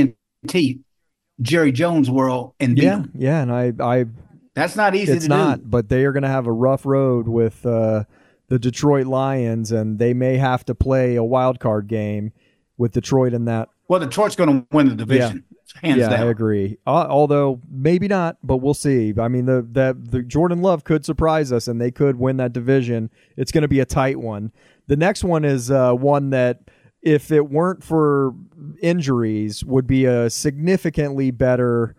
AT&T, Jerry Jones world, and beat him. Yeah, and I that's not easy to do. It's not, but they are going to have a rough road with the Detroit Lions, and they may have to play a wild card game with Detroit in that. Well, Detroit's going to win the division, hands down. I agree. Although maybe not, but we'll see. I mean, the Jordan Love could surprise us, and they could win that division. It's going to be a tight one. The next one is one that, if it weren't for injuries, would be a significantly better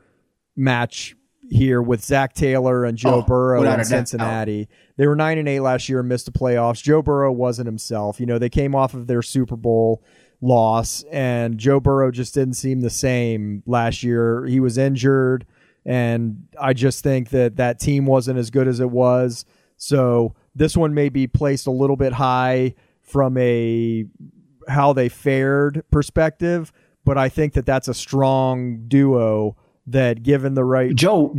match here with Zach Taylor and Joe Burrow in Cincinnati. They were 9-8 last year and missed the playoffs. Joe Burrow wasn't himself. You know, they came off of their Super Bowl loss, and Joe Burrow just didn't seem the same last year. He was injured, and I just think that team wasn't as good as it was. So this one may be placed a little bit high from a how they fared perspective, but I think that's a strong duo that, given the right Joe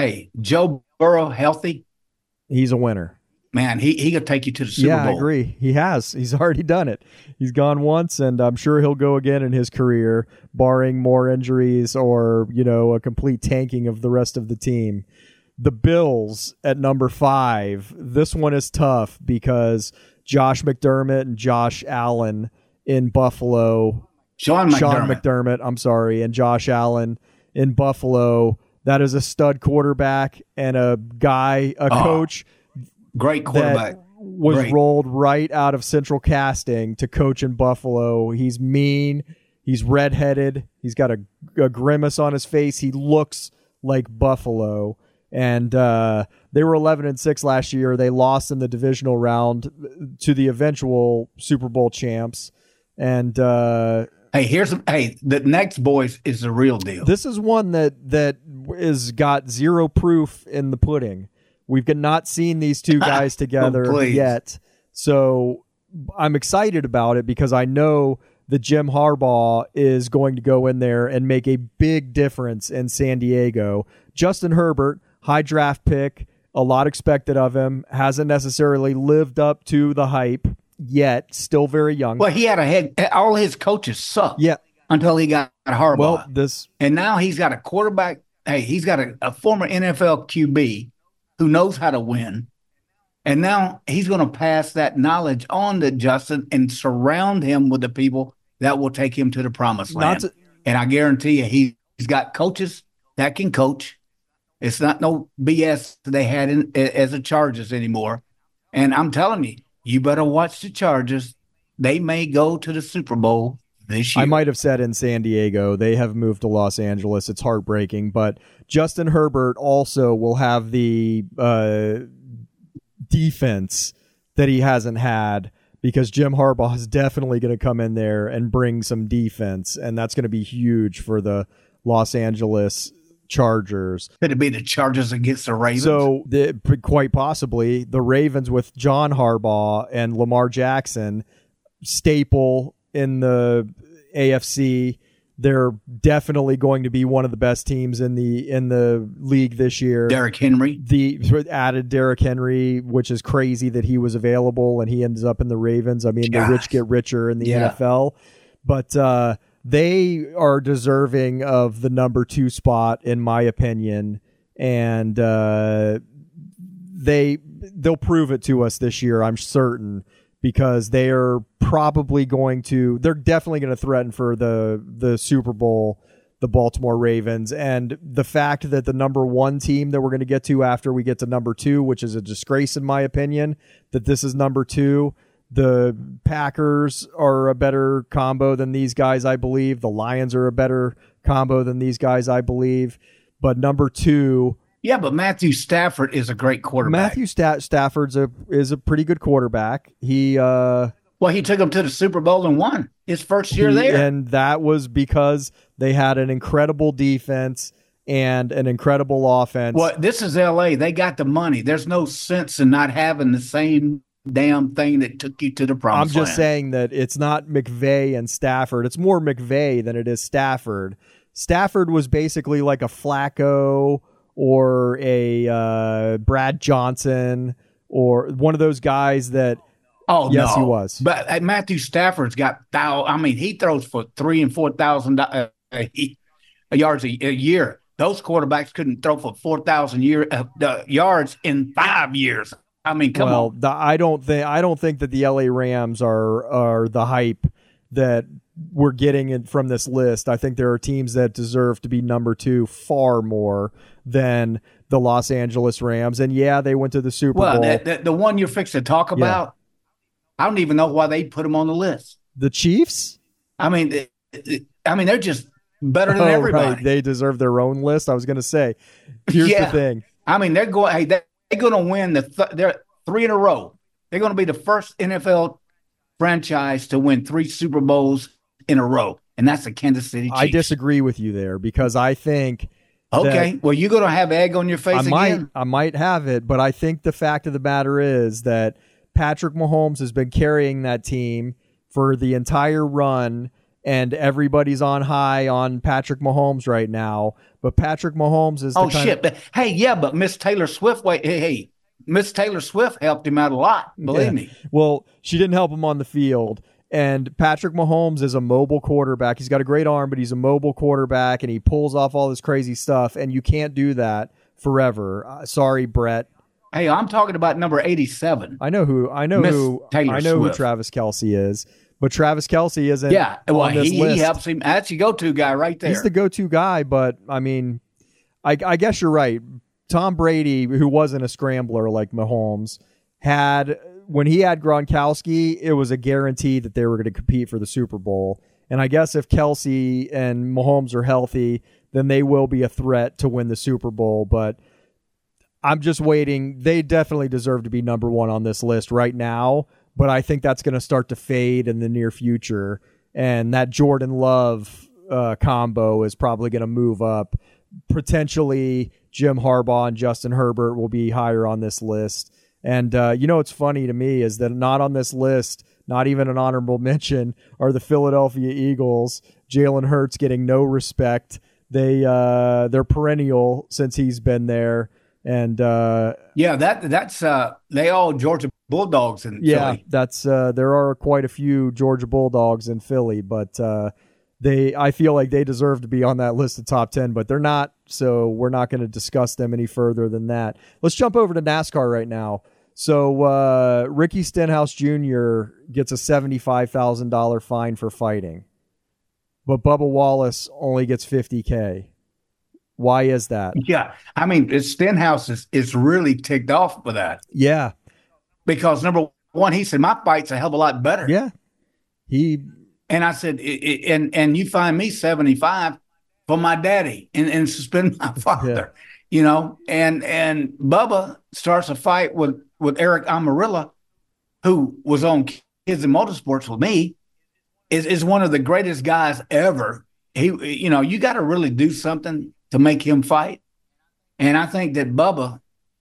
Burrow healthy, he's a winner. Man, he could take you to the Super Bowl. Yeah, I agree. He has. He's already done it. He's gone once, and I'm sure he'll go again in his career, barring more injuries or, a complete tanking of the rest of the team. The Bills at number 5. This one is tough because Josh McDermott and Josh Allen in Buffalo. Sean McDermott, I'm sorry, and Josh Allen in Buffalo. That is a stud quarterback and a coach. Great quarterback. That was rolled right out of Central Casting to coach in Buffalo. He's mean. He's redheaded. He's got a grimace on his face. He looks like Buffalo. And they were 11-6 last year. They lost in the divisional round to the eventual Super Bowl champs. And the next, boys, is the real deal. This is one that is got zero proof in the pudding. We've not seen these two guys together yet. So I'm excited about it because I know that Jim Harbaugh is going to go in there and make a big difference in San Diego. Justin Herbert, high draft pick, a lot expected of him, hasn't necessarily lived up to the hype yet, still very young. Well, he had all his coaches sucked. Yeah. Until he got Harbaugh. Well, and now he's got a quarterback. Hey, he's got a former NFL QB who knows how to win. And now he's going to pass that knowledge on to Justin and surround him with the people that will take him to the promised land. And I guarantee you, he's got coaches that can coach. It's not no BS they had as the Chargers anymore. And I'm telling you, you better watch the Chargers. they may go to the Super Bowl this year. I might have said in San Diego. They have moved to Los Angeles. It's heartbreaking. But Justin Herbert also will have the defense that he hasn't had, because Jim Harbaugh is definitely going to come in there and bring some defense, and that's going to be huge for the Los Angeles Chargers. Could it be the Chargers against the Ravens? So quite possibly the Ravens with John Harbaugh and Lamar Jackson, staple in the AFC. They're definitely going to be one of the best teams in the league this year. Derrick Henry. The added Derrick Henry, which is crazy that he was available and he ends up in the Ravens. I mean, the rich get richer in the NFL. But they are deserving of the number 2 spot, in my opinion. And they'll prove it to us this year, I'm certain, because they are they're definitely going to threaten for the Super Bowl, the Baltimore Ravens. And the fact that the number 1 team that we're going to get to after we get to number 2, which is a disgrace in my opinion, that this is number 2. The Packers are a better combo than these guys, I believe. The Lions are a better combo than these guys, I believe. But number 2... Yeah, but Matthew Stafford is a great quarterback. Matthew Stafford's is a pretty good quarterback. He he took him to the Super Bowl and won his first year there. And that was because they had an incredible defense and an incredible offense. Well, this is L.A. They got the money. There's no sense in not having the same damn thing that took you to the promised land. I'm just saying that it's not McVay and Stafford. It's more McVay than it is Stafford. Stafford was basically like a Flacco or a Brad Johnson or one of those guys that. Oh, yes, no. He was. But Matthew Stafford's got he throws for 3,000 and 4,000 yards a year. Those quarterbacks couldn't throw for 4,000 yards in 5 years. I mean, come on. I don't think that the LA Rams are the hype that we're getting from this list. I think there are teams that deserve to be number 2 far more than the Los Angeles Rams. And yeah, they went to the Super Bowl. Well, the one you're fixing to talk about, I don't even know why they put them on the list. The Chiefs? I mean, they're just better than everybody. Right. They deserve their own list. I was going to say, here's the thing. I mean, they're going to win they're 3 in a row. They're going to be the first NFL franchise to win 3 Super Bowls in a row, and that's the Kansas City Chiefs. I disagree with you there because I think. Okay, well, you're going to have egg on your face again? I might have it, but I think the fact of the matter is that Patrick Mahomes has been carrying that team for the entire run, and everybody's on high on Patrick Mahomes right now. But Patrick Mahomes is but Miss Taylor Swift, Miss Taylor Swift helped him out a lot, believe me. Well, she didn't help him on the field. And Patrick Mahomes is a mobile quarterback. He's got a great arm, but he's a mobile quarterback, and he pulls off all this crazy stuff, and you can't do that forever. Sorry, Brett. Hey, I'm talking about number 87. I know who Travis Kelce is, but Travis Kelce isn't on this list. He helps him. That's the go-to guy right there. He's the go-to guy, but I mean, I guess you're right. Tom Brady, who wasn't a scrambler like Mahomes, when he had Gronkowski, it was a guarantee that they were going to compete for the Super Bowl. And I guess if Kelce and Mahomes are healthy, then they will be a threat to win the Super Bowl. But I'm just waiting. They definitely deserve to be number 1 on this list right now. But I think that's going to start to fade in the near future. And that Jordan Love combo is probably going to move up. Potentially, Jim Harbaugh and Justin Herbert will be higher on this list. And what's funny to me is that not on this list, not even an honorable mention, are the Philadelphia Eagles. Jalen Hurts getting no respect. They're perennial since he's been there. And that's they all Georgia Bulldogs in Philly. That's there are quite a few Georgia Bulldogs in Philly, but I feel like they deserve to be on that list of top 10, but they're not. So we're not going to discuss them any further than that. Let's jump over to NASCAR right now. So Ricky Stenhouse Jr. gets a $75,000 fine for fighting, but Bubba Wallace only gets $50K. Why is that? Yeah, I mean, Stenhouse is really ticked off with that. Yeah, because number one, he said my fight's a hell of a lot better. Yeah, And I said, and you find me 75 for my daddy and suspend my father, you know, and Bubba starts a fight with Eric Amarilla, who was on Kids in Motorsports with me, is one of the greatest guys ever. He, you know, you got to really do something to make him fight. And I think that Bubba,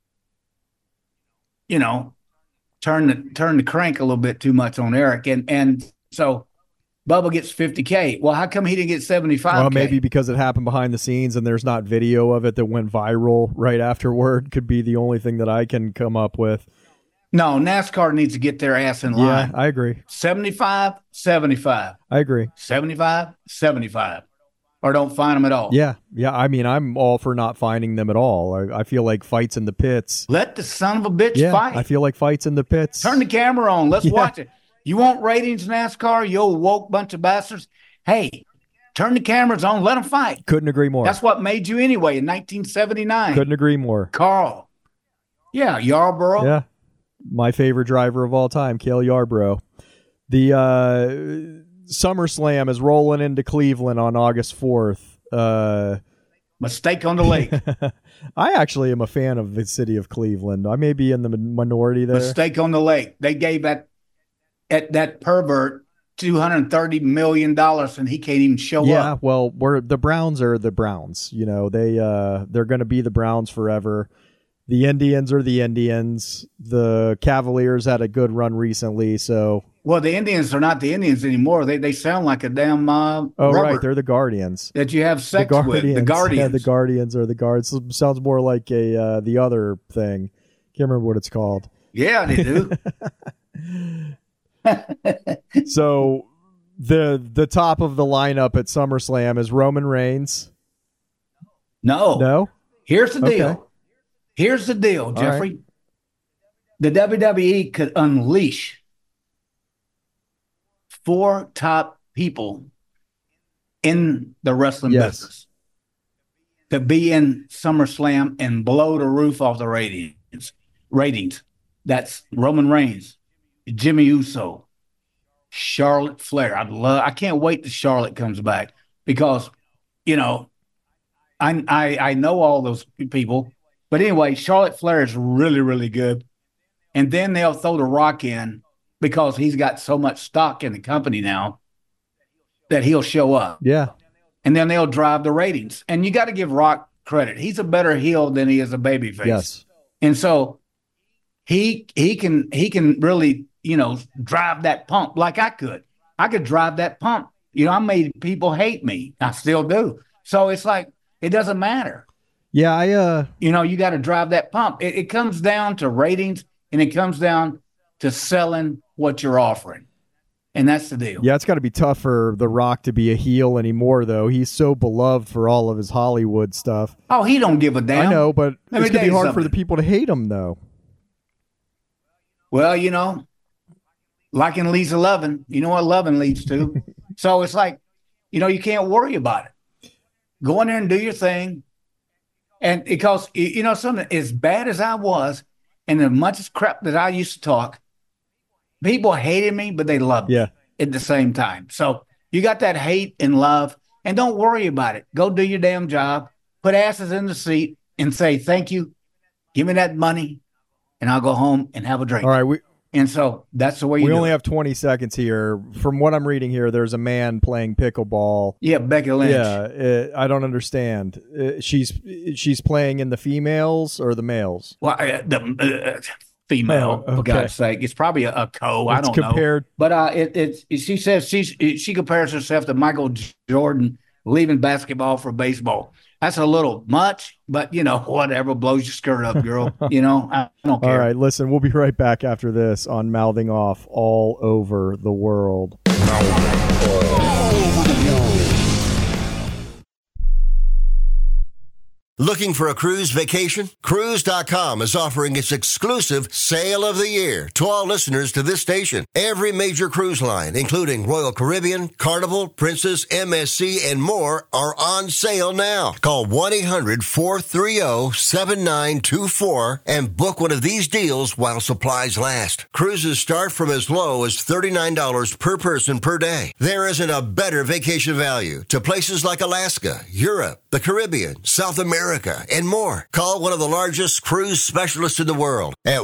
you know, turned the crank a little bit too much on Eric. And so Bubba gets $50K. Well, how come he didn't get $75K? Well, maybe because it happened behind the scenes and there's not video of it that went viral right afterward. Could be the only thing that I can come up with. No, NASCAR needs to get their ass in line. Yeah, I agree. 75. I agree. 75. Or don't find them at all. Yeah. I mean, I'm all for not finding them at all. I feel like fights in the pits. Let the son of a bitch fight. I feel like fights in the pits. Turn the camera on. Let's watch it. You want ratings, NASCAR? You old woke bunch of bastards? Hey, turn the cameras on. Let them fight. Couldn't agree more. That's what made you anyway in 1979. Couldn't agree more. Carl. Yeah, Yarborough. Yeah. My favorite driver of all time, Cale Yarborough. The SummerSlam is rolling into Cleveland on August 4th. Mistake on the lake. I actually am a fan of the city of Cleveland. I may be in the minority there. Mistake on the lake. They gave that pervert $230 million and he can't even show up. Yeah, well, the Browns are the Browns. You know, they're going to be the Browns forever. The Indians are the Indians. The Cavaliers had a good run recently, so. Well, the Indians are not the Indians anymore. They sound like a damn rubber. Right, they're the Guardians that you have sex with. The Guardians. Yeah, the Guardians are the Guards. Sounds more like the other thing. Can't remember what it's called. Yeah, they do. So the top of the lineup at SummerSlam is Roman Reigns. No. Here's the deal. Okay. Here's the deal, Jeffrey. Right. The WWE could unleash 4 top people in the wrestling business to be in SummerSlam and blow the roof off the ratings. That's Roman Reigns, Jimmy Uso, Charlotte Flair. I can't wait till Charlotte comes back because, you know, I know all those people. But anyway, Charlotte Flair is really, really good. And then they'll throw The Rock in because he's got so much stock in the company now that he'll show up. Yeah. And then they'll drive the ratings. And you got to give Rock credit. He's a better heel than he is a babyface. Yes. And so he can really, you know, drive that pump like I could. I could drive that pump. You know, I made people hate me. I still do. So it's like, it doesn't matter. Yeah, you know, you got to drive that pump. It comes down to ratings, and it comes down to selling what you're offering, and that's the deal. Yeah, it's got to be tough for The Rock to be a heel anymore, though. He's so beloved for all of his Hollywood stuff. Oh, he don't give a damn. I know, but it's going to be hard for the people to hate him, though. Well, you know, liking leads to loving. You know what loving leads to. So it's like, you know, you can't worry about it. Go in there and do your thing. And because, you know, something as bad as I was and as much as crap that I used to talk, people hated me, but they loved me at the same time. So you got that hate and love, and don't worry about it. Go do your damn job, put asses in the seat and say, thank you, give me that money, and I'll go home and have a drink. All right. And so that's the way you do it. We only have 20 seconds here. From what I'm reading here, there's a man playing pickleball. Yeah, Becky Lynch. Yeah, I don't understand. She's playing in the females or the males? Well, the female, for God's sake. It's probably a co. I don't know. But she says she compares herself to Michael Jordan leaving basketball for baseball. That's a little much, but, you know, whatever, blows your skirt up, girl. You know, I don't care. All right, listen, we'll be right back after this on Mouthing Off All Over the World. Looking for a cruise vacation? Cruise.com is offering its exclusive Sale of the Year to all listeners to this station. Every major cruise line, including Royal Caribbean, Carnival, Princess, MSC, and more, are on sale now. Call 1-800-430-7924 and book one of these deals while supplies last. Cruises start from as low as $39 per person per day. There isn't a better vacation value to places like Alaska, Europe, the Caribbean, South America, and more. Call one of the largest cruise specialists in the world at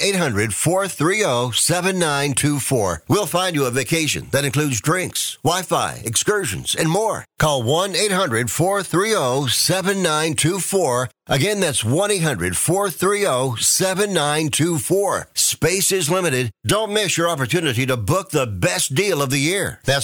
1-800-430-7924. We'll find you a vacation that includes drinks, Wi-Fi, excursions, and more. Call 1-800-430-7924. Again, that's 1-800-430-7924. Space is limited. Don't miss your opportunity to book the best deal of the year. That's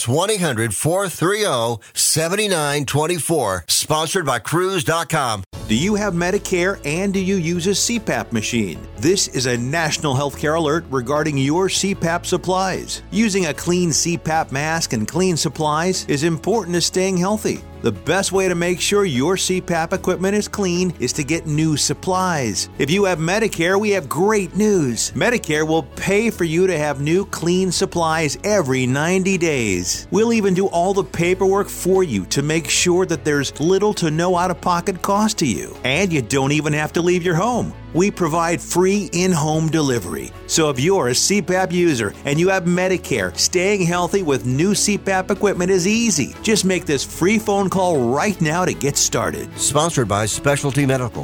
1-800-430-7924. Sponsored by Cruise.com. Do you have Medicare and do you use a CPAP machine? This is a national healthcare alert regarding your CPAP supplies. Using a clean CPAP mask and clean supplies is important to staying healthy. The best way to make sure your CPAP equipment is clean is to get new supplies. If you have Medicare, we have great news. Medicare will pay for you to have new clean supplies every 90 days. We'll even do all the paperwork for you to make sure that there's little to no out-of-pocket cost to you. And you don't even have to leave your home. We provide free in-home delivery. So if you're a CPAP user and you have Medicare, staying healthy with new CPAP equipment is easy. Just make this free phone call right now to get started. Sponsored by Specialty Medical.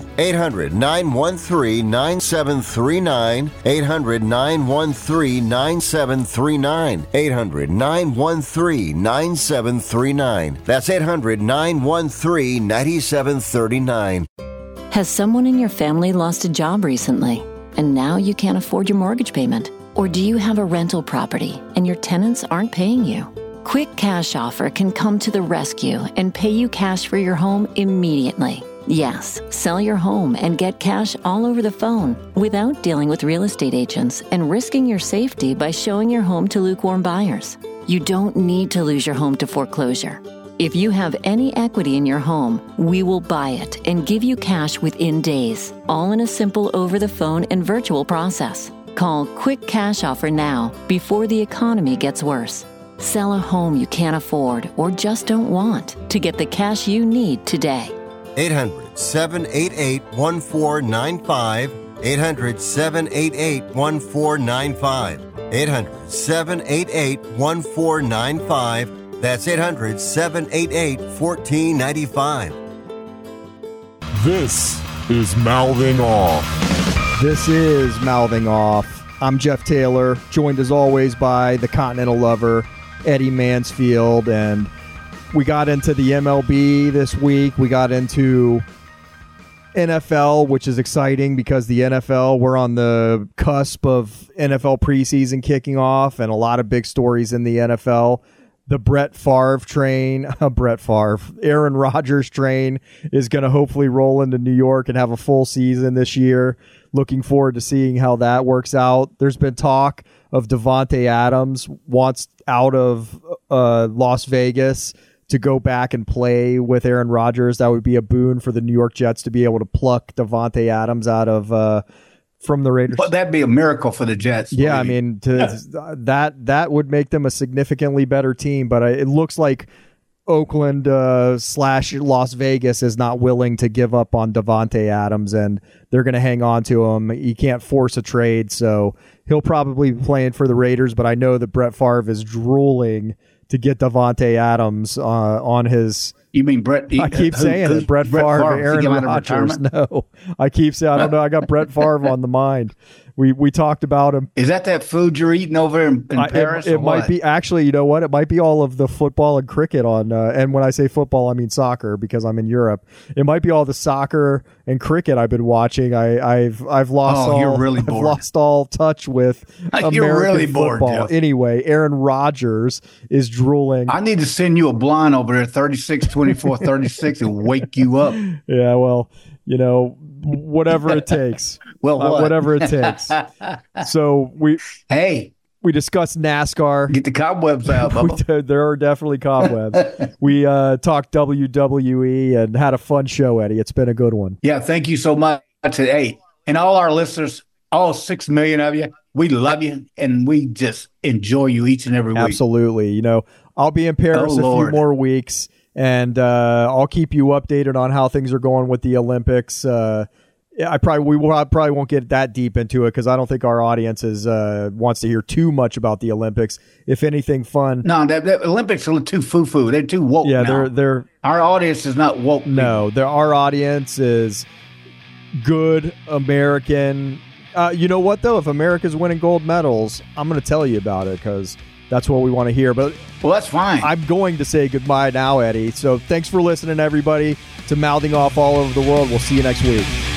800-913-9739. 800-913-9739. 800-913-9739. That's 800-913-9739. Has someone in your family lost a job recently, and now you can't afford your mortgage payment? Or do you have a rental property and your tenants aren't paying you? Quick Cash Offer can come to the rescue and pay you cash for your home immediately. Yes, sell your home and get cash all over the phone without dealing with real estate agents and risking your safety by showing your home to lukewarm buyers. You don't need to lose your home to foreclosure. If you have any equity in your home, we will buy it and give you cash within days, all in a simple over-the-phone and virtual process. Call Quick Cash Offer now before the economy gets worse. Sell a home you can't afford or just don't want to get the cash you need today. 800-788-1495. 800-788-1495. 800-788-1495. That's 800-788-1495. This is Mouthing Off. This is Mouthing Off. I'm Jeff Taylor, joined as always by the Continental Lover, Eddie Mansfield, and we got into the MLB this week. We got into NFL, which is exciting because the NFL, we're on the cusp of NFL preseason kicking off and a lot of big stories in the NFL. The Brett Favre train, Aaron Rodgers train is going to hopefully roll into New York and have a full season this year. Looking forward to seeing how that works out. There's been talk of Davante Adams wants out of Las Vegas to go back and play with Aaron Rodgers. That would be a boon for the New York Jets to be able to pluck Davante Adams out of from the Raiders. But that'd be a miracle for the Jets. Yeah, I mean, that would make them a significantly better team. But it looks like Oakland / Las Vegas is not willing to give up on Davante Adams, and they're going to hang on to him. You can't force a trade, so he'll probably be playing for the Raiders. But I know that Brett Favre is drooling to get Davante Adams on his. You mean Brett? I keep saying it. Brett Favre, Aaron Rodgers. No, I keep saying, I don't know. I got Brett Favre on the mind. We talked about him. Is that food you're eating over in Paris? It might be. Actually, you know what? It might be all of the football and cricket on. And when I say football, I mean soccer because I'm in Europe. It might be all the soccer and cricket I've been watching. I've lost. Oh, you're really bored. I've lost all touch with you're American really football. Bored, Jeff. Anyway, Aaron Rodgers is drooling. I need to send you a blind over there, 36, 24, 36, and wake you up. Yeah, well, you know, whatever it takes. Well, whatever it takes. So Hey, We discussed NASCAR. Get the cobwebs out, Bubba. There are definitely cobwebs. We talked WWE and had a fun show, Eddie. It's been a good one. Yeah, thank you so much. Hey, and all our listeners, all 6 million of you, we love you, and we just enjoy you each and every week. Absolutely. You know, I'll be in Paris a few more weeks, and I'll keep you updated on how things are going with the Olympics. I probably won't get that deep into it because I don't think our audience wants to hear too much about the Olympics. If anything, fun. No, the Olympics are too foo-foo. They're too woke. Yeah, now. they're our audience is not woke. No, our audience is good American. You know what though? If America's winning gold medals, I'm going to tell you about it because that's what we want to hear. But well, that's fine. I'm going to say goodbye now, Eddie. So thanks for listening, everybody, to Mouthing Off All Over the World. We'll see you next week.